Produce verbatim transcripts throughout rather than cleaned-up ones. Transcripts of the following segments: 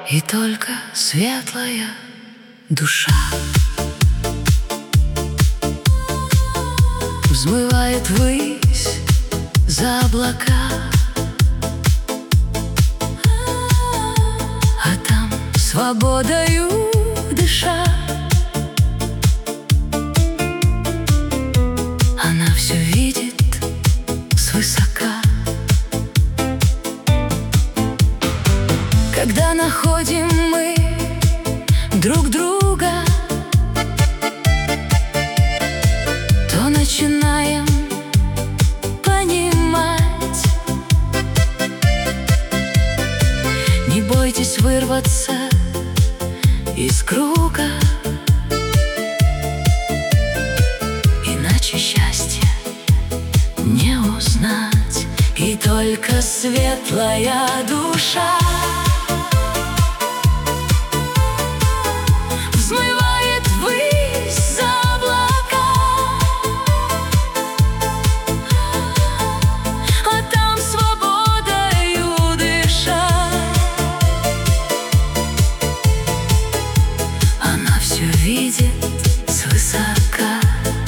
И только светлая душа взмывает ввысь за облака, а там свободою дыша она все видит свысока. Когда находим мы друг друга, то начинаем понимать. Не бойтесь вырваться из круга, иначе счастье не узнать. И только светлая душа взмывает ввысь за облака, а там свободою дыша она все видит свысока.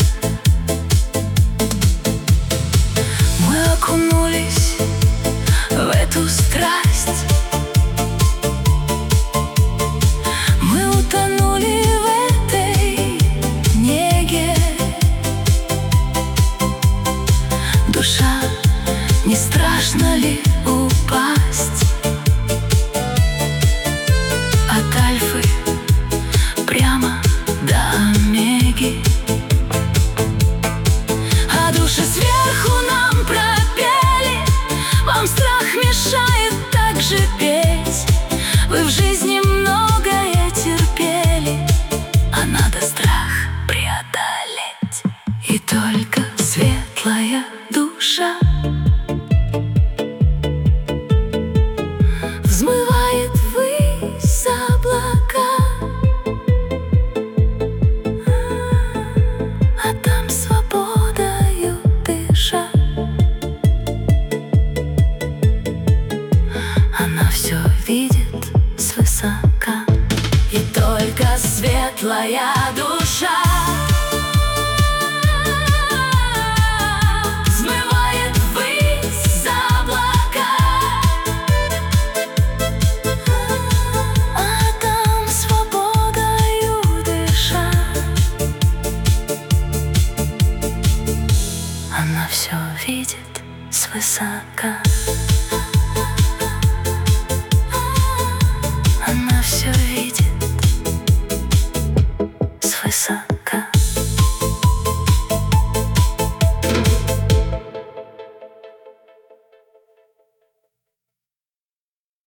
Мы окунулись в эту страсть, мы утонули в этой неге. Душа, не страшно ли упасть от альфы прямо до омеги? А души сверху нам пропели: вам страх мешает так же петь. Вы в жизни многое терпели, а надо страх преодолеть. И только светлая душа взмывает ввысь за облака, а там свободою дыша она все видит свысока. И только светлая душа взмывает ввысь за облака, а там свободою дыша она все видит свысока.